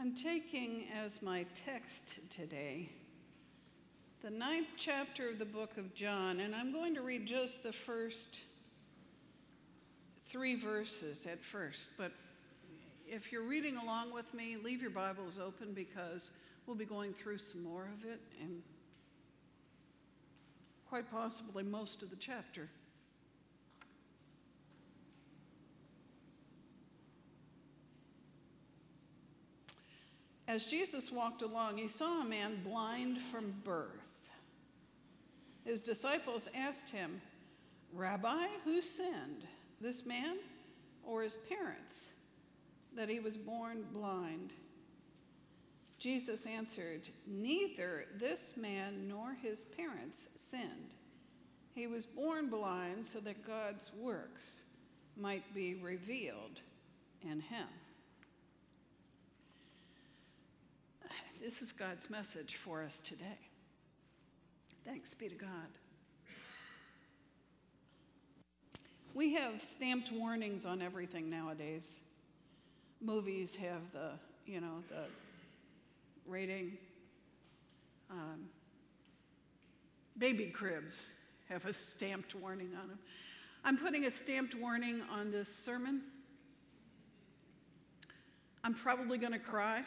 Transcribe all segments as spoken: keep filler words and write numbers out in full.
I'm taking as my text today the ninth chapter of the book of John, and I'm going to read just the first three verses at first. But if you're reading along with me, leave your Bibles open because we'll be going through some more of it and quite possibly most of the chapter. As Jesus walked along, he saw a man blind from birth. His disciples asked him, "Rabbi, who sinned, this man or his parents, that he was born blind?" Jesus answered, "Neither this man nor his parents sinned. He was born blind so that God's works might be revealed in him." This is God's message for us today. Thanks be to God. We have stamped warnings on everything nowadays. Movies have the, you know, the rating. Um, baby cribs have a stamped warning on them. I'm putting a stamped warning on this sermon. I'm probably going to cry.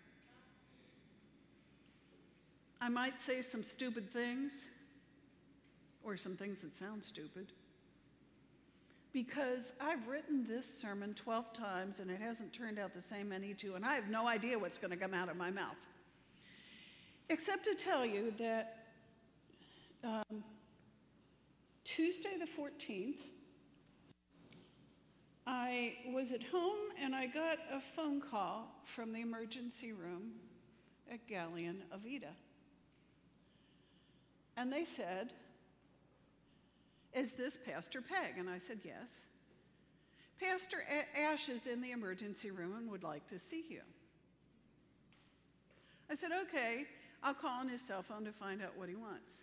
I might say some stupid things, or some things that sound stupid, because I've written this sermon twelve times and it hasn't turned out the same any two, and I have no idea what's going to come out of my mouth. Except to tell you that um, Tuesday the fourteenth, I was at home and I got a phone call from the emergency room at Galion Avita. And they said, "Is this Pastor Peg?" And I said, "Yes." "Pastor Ash is in the emergency room and would like to see you." I said, "Okay, I'll call on his cell phone to find out what he wants."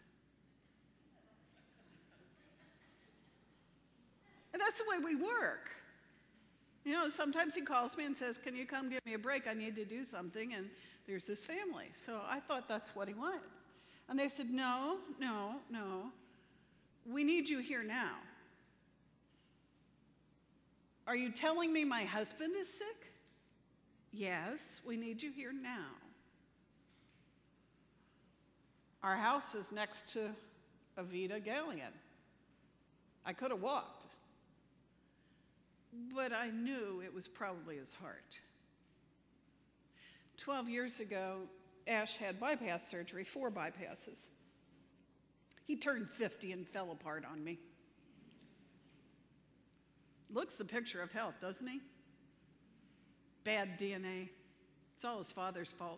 And that's the way we work. You know, sometimes he calls me and says, "Can you come give me a break? I need to do something." And there's this family. So I thought that's what he wanted. And they said, "No, no, no. We need you here now." "Are you telling me my husband is sick?" "Yes, we need you here now. Our house is next to Avita Galion." I could have walked, but I knew it was probably his heart. Twelve years ago, Ash had bypass surgery, four bypasses. He turned fifty and fell apart on me. Looks the picture of health, doesn't he? Bad D N A. It's all his father's fault.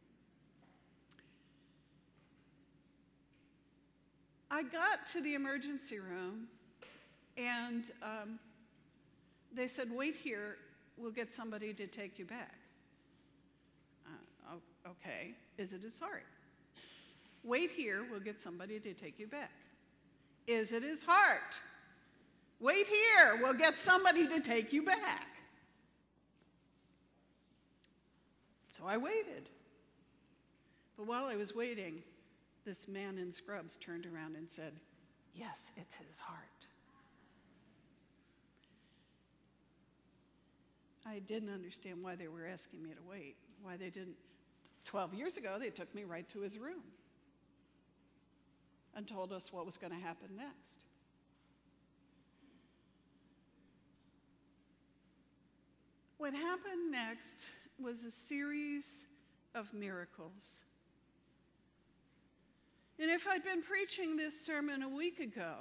I got to the emergency room, and um, they said, "Wait here, we'll get somebody to take you back." Uh, okay, is it his heart? "Wait here, we'll get somebody to take you back." Is it his heart? "Wait here, we'll get somebody to take you back." So I waited. But while I was waiting, this man in scrubs turned around and said, "Yes, it's his heart." I didn't understand why they were asking me to wait, why they didn't. Twelve years ago, they took me right to his room and told us what was going to happen next. What happened next was a series of miracles. And if I'd been preaching this sermon a week ago,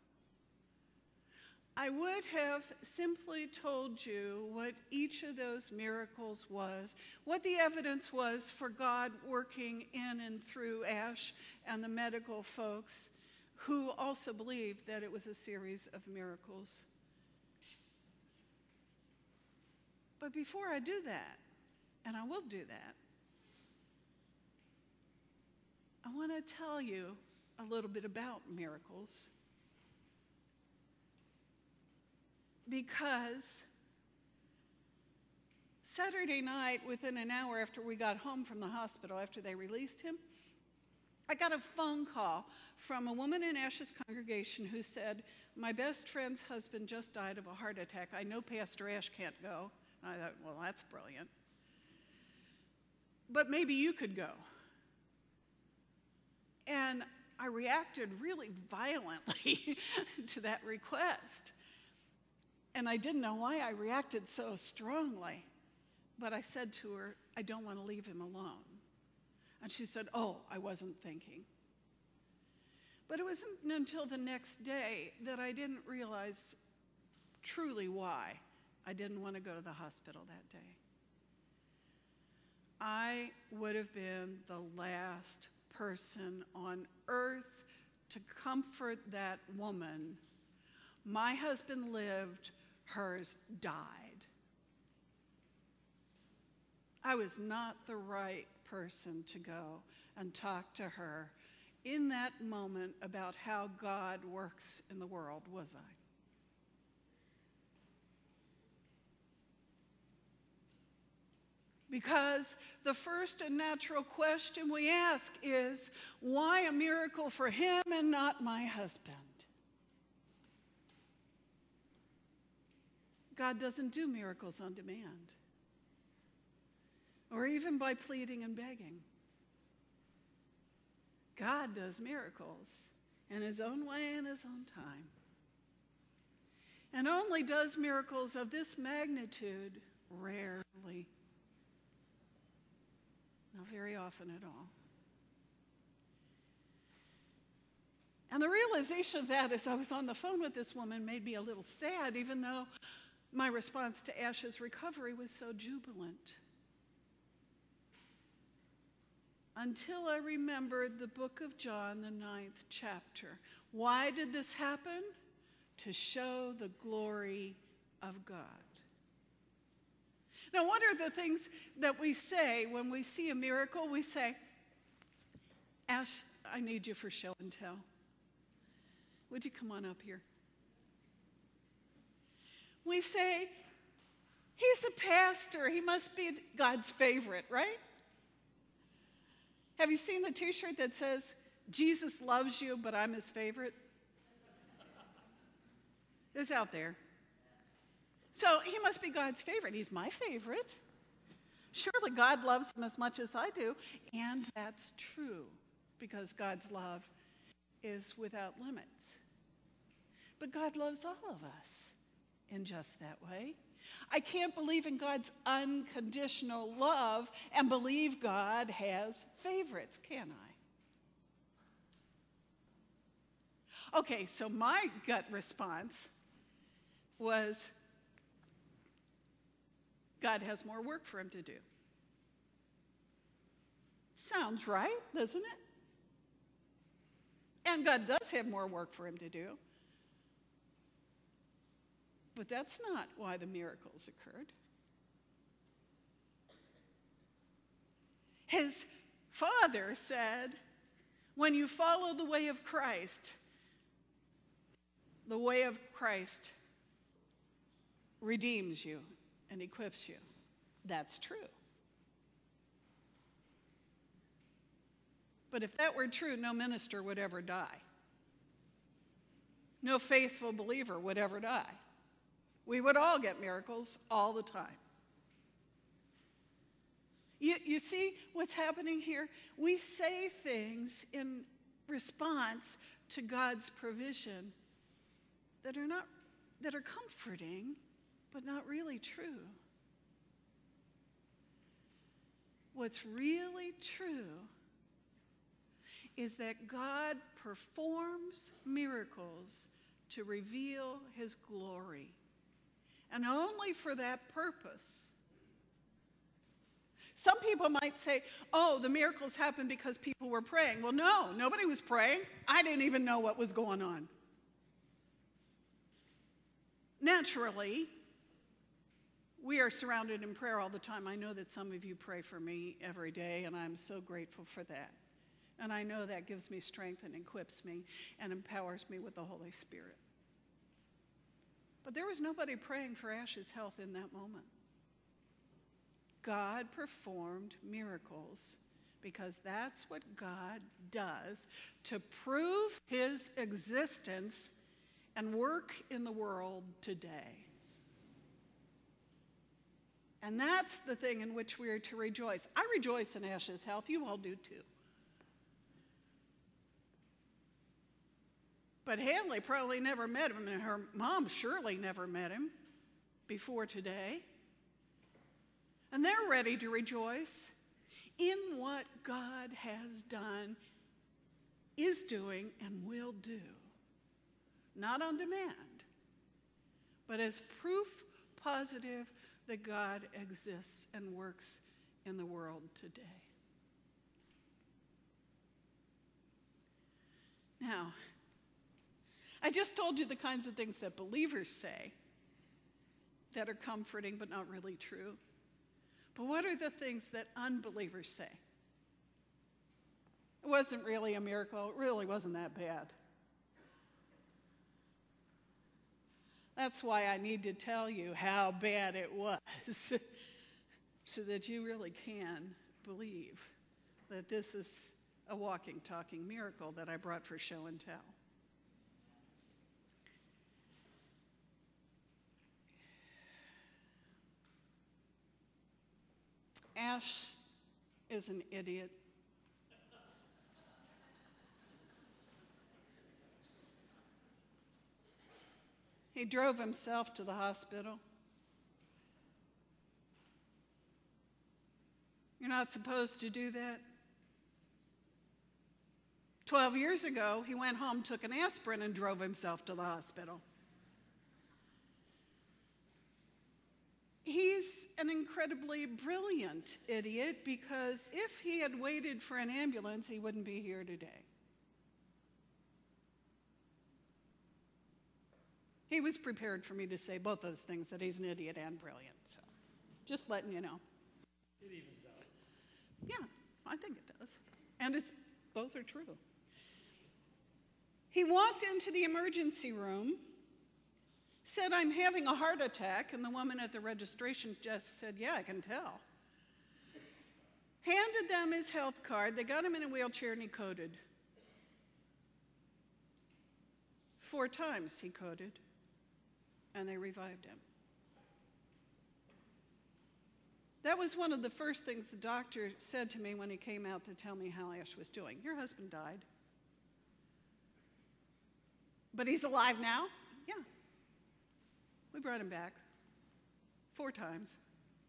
I would have simply told you what each of those miracles was, what the evidence was for God working in and through Ash and the medical folks who also believed that it was a series of miracles. But before I do that, and I will do that, I want to tell you a little bit about miracles. Because Saturday night, within an hour after we got home from the hospital, after they released him, I got a phone call from a woman in Ash's congregation who said, my best friend's husband just died of a heart attack. I know Pastor Ash can't go. And I thought, well, that's brilliant. But maybe you could go. And I reacted really violently to that request. And I didn't know why I reacted so strongly. But I said to her, I don't want to leave him alone. And she said, oh, I wasn't thinking. But it wasn't until the next day that I didn't realize truly why I didn't want to go to the hospital that day. I would have been the last person on earth to comfort that woman. My husband lived, hers died. I was not the right person to go and talk to her in that moment about how God works in the world, was I? Because the first and natural question we ask is, why a miracle for him and not my husband? God doesn't do miracles on demand, or even by pleading and begging. God does miracles in his own way and his own time, and only does miracles of this magnitude rarely. Not very often at all. And the realization of that as I was on the phone with this woman made me a little sad, even though my response to Ash's recovery was so jubilant. Until I remembered the book of John, the ninth chapter. Why did this happen? To show the glory of God. Now, what are the things that we say when we see a miracle? We say, Ash, I need you for show and tell. Would you come on up here? We say, he's a pastor. He must be God's favorite, right? Have you seen the t-shirt that says, Jesus loves you, but I'm his favorite? It's out there. So he must be God's favorite. He's my favorite. Surely God loves him as much as I do. And that's true, because God's love is without limits. But God loves all of us in just that way. I can't believe in God's unconditional love and believe God has favorites, can I? Okay, so my gut response was, God has more work for him to do. Sounds right, doesn't it? And God does have more work for him to do. But that's not why the miracles occurred. His father said, when you follow the way of Christ, the way of Christ redeems you and equips you. That's true. But if that were true, no minister would ever die. No faithful believer would ever die. We would all get miracles all the time. You, you see what's happening here? We say things in response to God's provision that are not, that are comforting, but not really true. What's really true is that God performs miracles to reveal his glory, and only for that purpose. Some people might say, oh, the miracles happened because people were praying. Well, no, nobody was praying. I didn't even know what was going on. Naturally, we are surrounded in prayer all the time. I know that some of you pray for me every day, and I'm so grateful for that. And I know that gives me strength and equips me and empowers me with the Holy Spirit. But there was nobody praying for Ash's health in that moment. God performed miracles because that's what God does to prove his existence and work in the world today. And that's the thing in which we are to rejoice. I rejoice in Ash's health. You all do too. But Hanley probably never met him, and her mom surely never met him before today. And they're ready to rejoice in what God has done, is doing, and will do. Not on demand, but as proof positive that God exists and works in the world today. Now, I just told you the kinds of things that believers say that are comforting but not really true. But what are the things that unbelievers say? It wasn't really a miracle. It really wasn't that bad. That's why I need to tell you how bad it was so that you really can believe that this is a walking, talking miracle that I brought for show and tell. Ash is an idiot. He drove himself to the hospital. You're not supposed to do that. Twelve years ago, he went home, took an aspirin, and drove himself to the hospital. He's an incredibly brilliant idiot because if he had waited for an ambulance, he wouldn't be here today. He was prepared for me to say both those things, that he's an idiot and brilliant. So, just letting you know. It even does. Yeah, I think it does. And it's both are true. He walked into the emergency room, said, "I'm having a heart attack," and the woman at the registration desk said, "Yeah, I can tell." Handed them his health card. They got him in a wheelchair and he coded. Four times he coded, and they revived him. That was one of the first things the doctor said to me when he came out to tell me how Ash was doing. "Your husband died. But he's alive now?" "Yeah. We brought him back four times."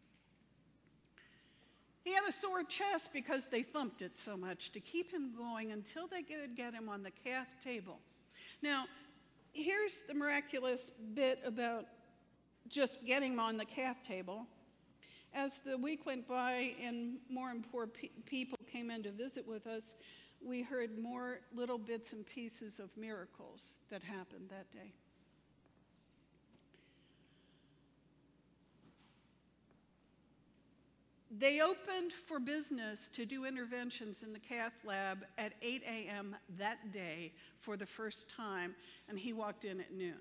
He had a sore chest because they thumped it so much to keep him going until they could get him on the cath table. Now, here's the miraculous bit about just getting him on the cath table. As the week went by and more and more pe- people came in to visit with us, we heard more little bits and pieces of miracles that happened that day. They opened for business to do interventions in the cath lab at eight a.m. that day for the first time, and he walked in at noon.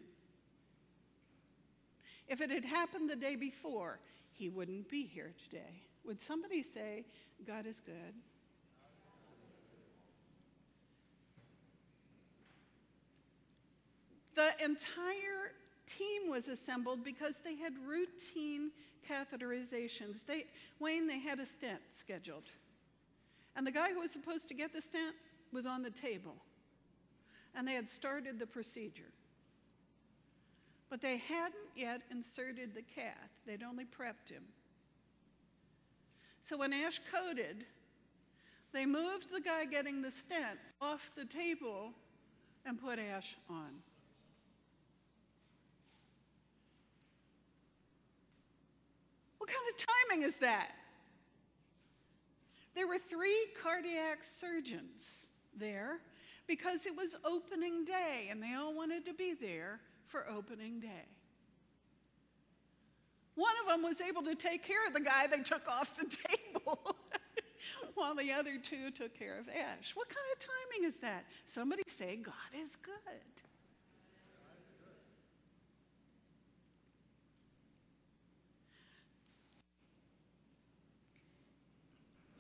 If it had happened the day before, he wouldn't be here today. Would somebody say, God is good? The entire team was assembled because they had routine catheterizations. They, Wayne, they had a stent scheduled. And the guy who was supposed to get the stent was on the table. And they had started the procedure. But they hadn't yet inserted the cath. They'd only prepped him. So when Ash coded, they moved the guy getting the stent off the table and put Ash on. What kind of timing is that? There were three cardiac surgeons there because it was opening day and they all wanted to be there for opening day. One of them was able to take care of the guy they took off the table while the other two took care of Ash. What kind of timing is that? Somebody say, God is good.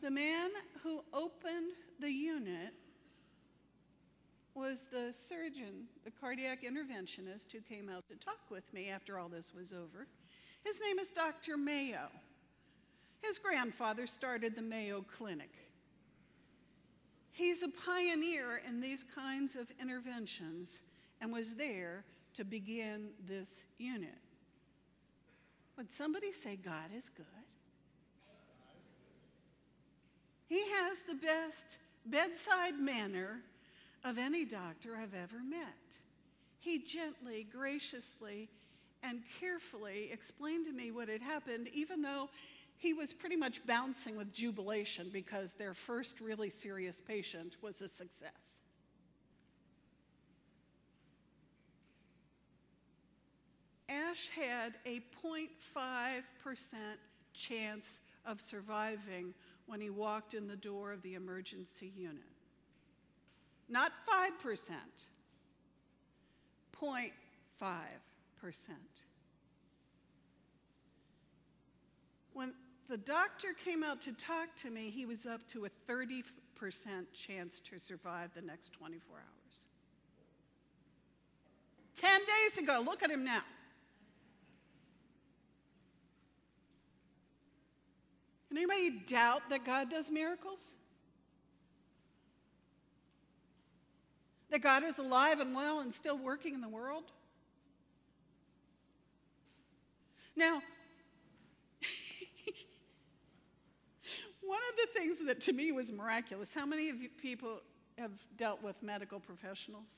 The man who opened the unit was the surgeon, the cardiac interventionist who came out to talk with me after all this was over. His name is Doctor Mayo. His grandfather started the Mayo Clinic. He's a pioneer in these kinds of interventions and was there to begin this unit. Would somebody say God is good? He has the best bedside manner of any doctor I've ever met. He gently, graciously, and carefully explained to me what had happened, even though he was pretty much bouncing with jubilation because their first really serious patient was a success. Ash had a zero point five percent chance of surviving when he walked in the door of the emergency unit. Not five percent, zero point five percent. When the doctor came out to talk to me, he was up to a thirty percent chance to survive the next twenty-four hours. Ten days ago, look at him now. Can anybody doubt that God does miracles? That God is alive and well and still working in the world? Now, one of the things that to me was miraculous, how many of you people have dealt with medical professionals?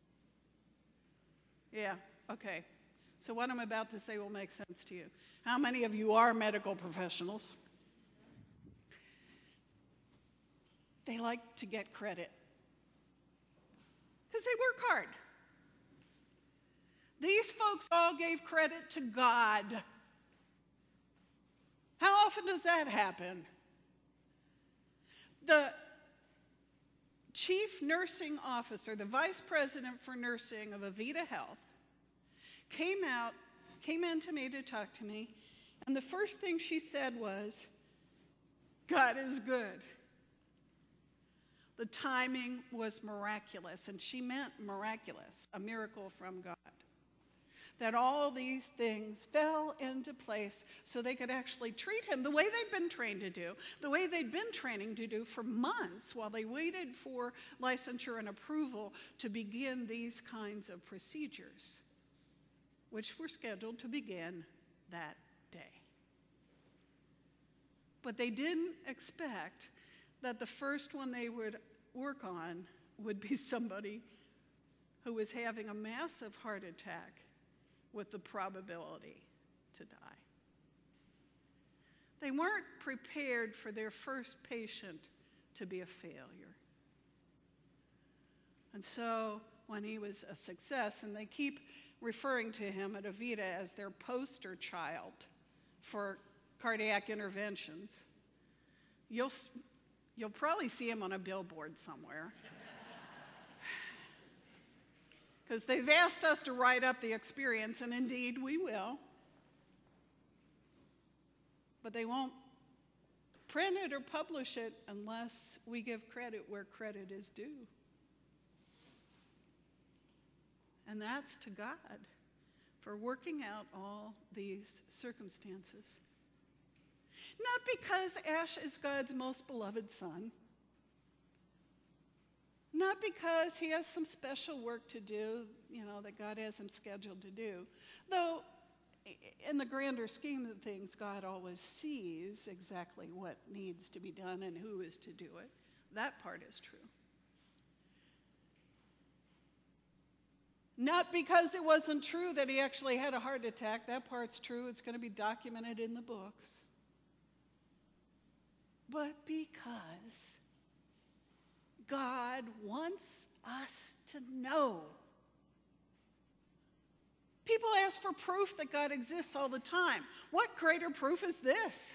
Yeah, okay. So what I'm about to say will make sense to you. How many of you are medical professionals? They like to get credit because they work hard. These folks all gave credit to God. How often does that happen? The chief nursing officer, the vice president for nursing of Avita Health, came out, came in to me to talk to me, and the first thing she said was, God is good. The timing was miraculous, and she meant miraculous, a miracle from God. That all these things fell into place so they could actually treat him the way they'd been trained to do, the way they'd been training to do for months while they waited for licensure and approval to begin these kinds of procedures, which were scheduled to begin that day. But they didn't expect that the first one they would work on would be somebody who was having a massive heart attack with the probability to die. They weren't prepared for their first patient to be a failure. And so when he was a success, and they keep referring to him at Avita as their poster child for cardiac interventions, you'll, you'll probably see him on a billboard somewhere. Because they've asked us to write up the experience, and indeed we will. But they won't print it or publish it unless we give credit where credit is due. And that's to God for working out all these circumstances. Not because Ash is God's most beloved son. Not because he has some special work to do, you know, that God has him scheduled to do. Though, in the grander scheme of things, God always sees exactly what needs to be done and who is to do it. That part is true. Not because it wasn't true that he actually had a heart attack. That part's true. It's going to be documented in the books. But because God wants us to know. People ask for proof that God exists all the time. What greater proof is this?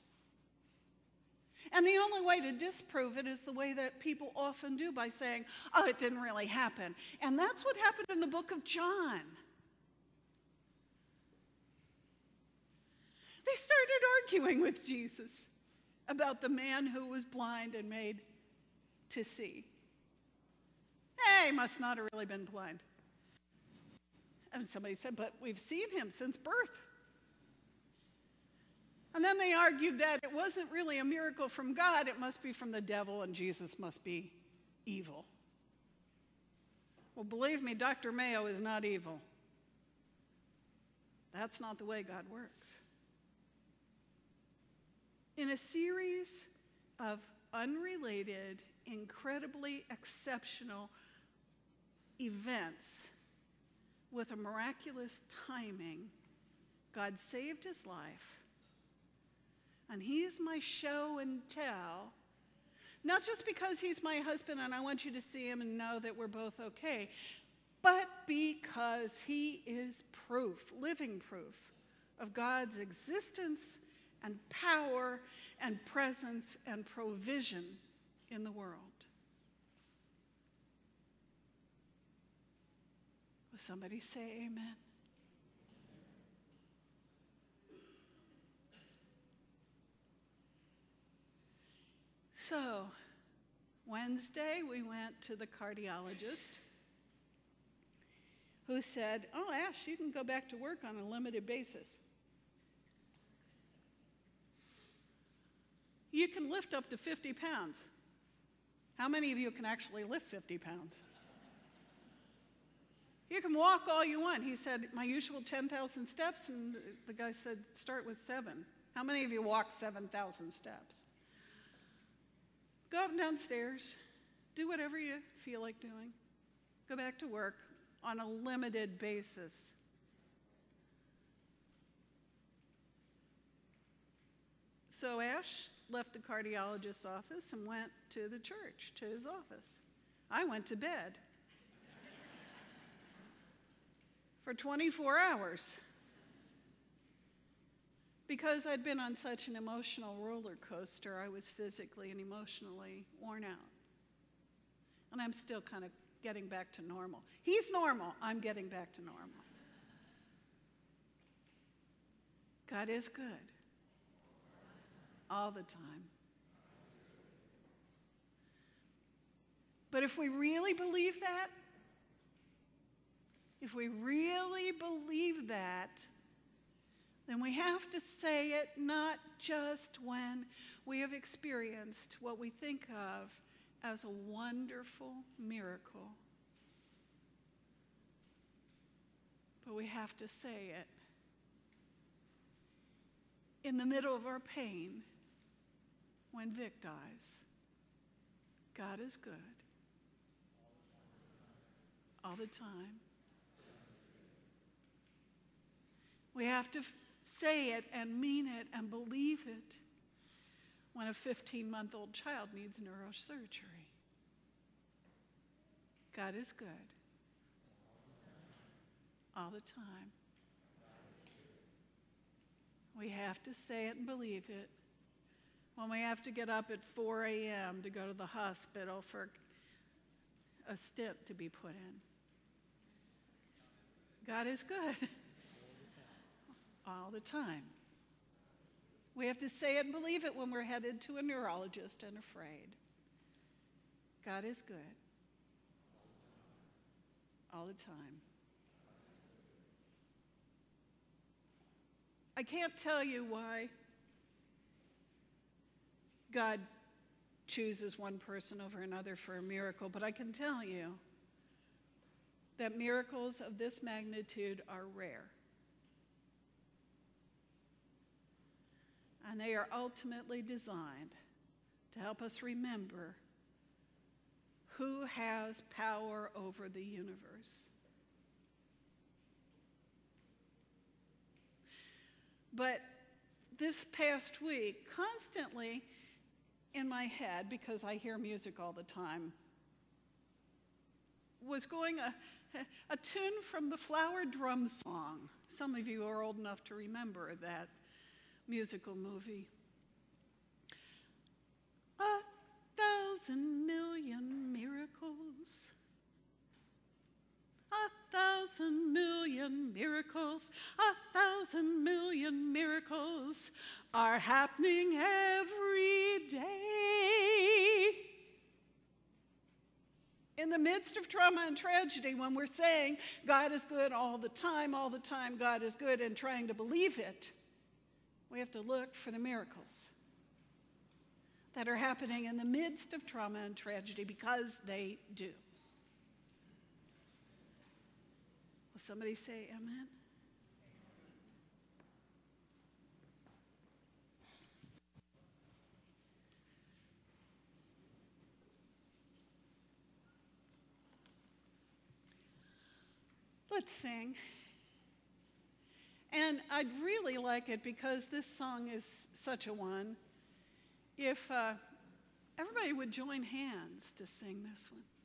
And the only way to disprove it is the way that people often do, by saying, oh, it didn't really happen. And that's what happened in the book of John. They started arguing with Jesus about the man who was blind and made to see. Hey, he must not have really been blind. And somebody said, but we've seen him since birth. And then they argued that it wasn't really a miracle from God, it must be from the devil, and Jesus must be evil. Well, believe me, Doctor Mayo is not evil. That's not the way God works. In a series of unrelated, incredibly exceptional events with a miraculous timing, God saved his life. And he's my show and tell, not just because he's my husband and I want you to see him and know that we're both okay, but because he is proof, living proof of God's existence and power and presence and provision in the world. Will somebody say amen? So, Wednesday we went to the cardiologist who said, oh, Ash, you can go back to work on a limited basis. You can lift up to fifty pounds. How many of you can actually lift fifty pounds? You can walk all you want. He said, my usual ten thousand steps, and the guy said, start with seven. How many of you walk seven thousand steps? Go up and downstairs, do whatever you feel like doing. Go back to work on a limited basis. So Ash left the cardiologist's office and went to the church, to his office. I went to bed for twenty-four hours because I'd been on such an emotional roller coaster. I was physically and emotionally worn out. And I'm still kind of getting back to normal. He's normal. I'm getting back to normal. God is good all the time. But if we really believe that, if we really believe that, then we have to say it not just when we have experienced what we think of as a wonderful miracle, but we have to say it in the middle of our pain when Vic dies. God is good all the time. We have to f- say it and mean it and believe it when a fifteen-month-old child needs neurosurgery. God is good all the time. We have to say it and believe it when we have to get up at four a.m. to go to the hospital for a stent to be put in. God is good all the time. We have to say it and believe it when we're headed to a neurologist and afraid. God is good all the time. I can't tell you why God chooses one person over another for a miracle, but I can tell you that miracles of this magnitude are rare. And they are ultimately designed to help us remember who has power over the universe. But this past week, constantly in my head, because I hear music all the time, was going a, a tune from the Flower Drum Song. Some of you are old enough to remember that musical movie. A thousand million miracles, a thousand million miracles, a thousand thousand million miracles are happening every day. In the midst of trauma and tragedy, when we're saying God is good all the time, all the time God is good, and trying to believe it, we have to look for the miracles that are happening in the midst of trauma and tragedy, because they do. Will somebody say amen? Let's sing. And I'd really like it, because this song is such a one, if uh, everybody would join hands to sing this one.